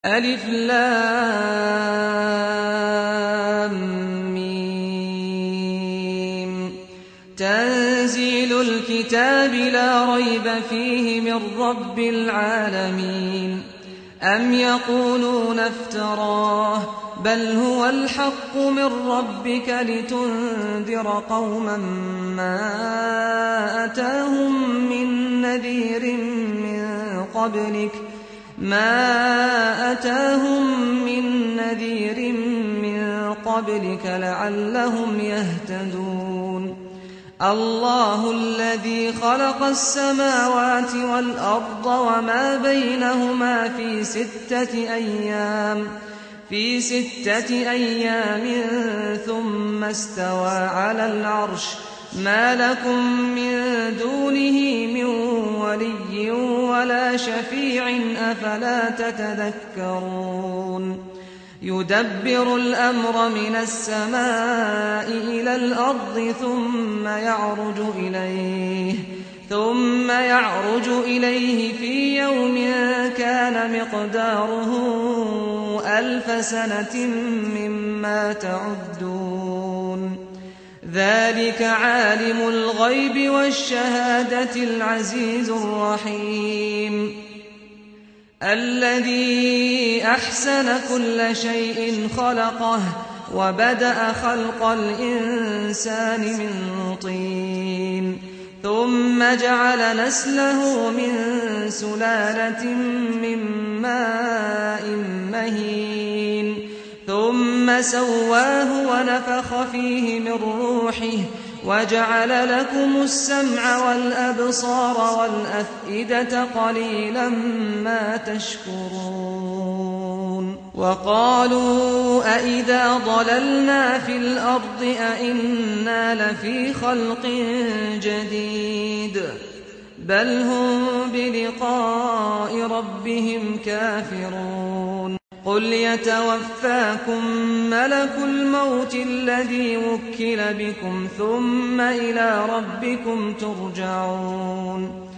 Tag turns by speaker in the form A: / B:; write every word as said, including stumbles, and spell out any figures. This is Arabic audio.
A: ألف لام ميم. تنزيل الكتاب لا ريب فيه من رب العالمين. أم يقولون افتراه بل هو الحق من ربك لتنذر قوما ما أتاهم من نذير من قبلك ما أتاهم من نذير من قبلك لعلهم يهتدون. الله الذي خلق السماوات والأرض وما بينهما في ستة أيام في ستة أيام ثم استوى على العرش. ما لكم من دونه من ولي ولا شفيع أفلا تتذكرون. يدبر الأمر من السماء إلى الأرض ثم يعرج إليه ثم يعرج إليه في يوم كان مقداره ألف سنة مما تعدون. ذلك عالم الغيب والشهادة العزيز الرحيم الذي أحسن كل شيء خلقه وبدأ خلق الإنسان من طين ثم جعل نسله من سلالة من ماء مهين ثم سواه ونفخ فيه من روحه وجعل لكم السمع والأبصار والأفئدة قليلا ما تشكرون. وقالوا أئذا ضللنا في الأرض أئنا لفي خلق جديد بل هم بلقاء ربهم كافرون. قل يتوفاكم ملك الموت الذي وكل بكم ثم إلى ربكم ترجعون.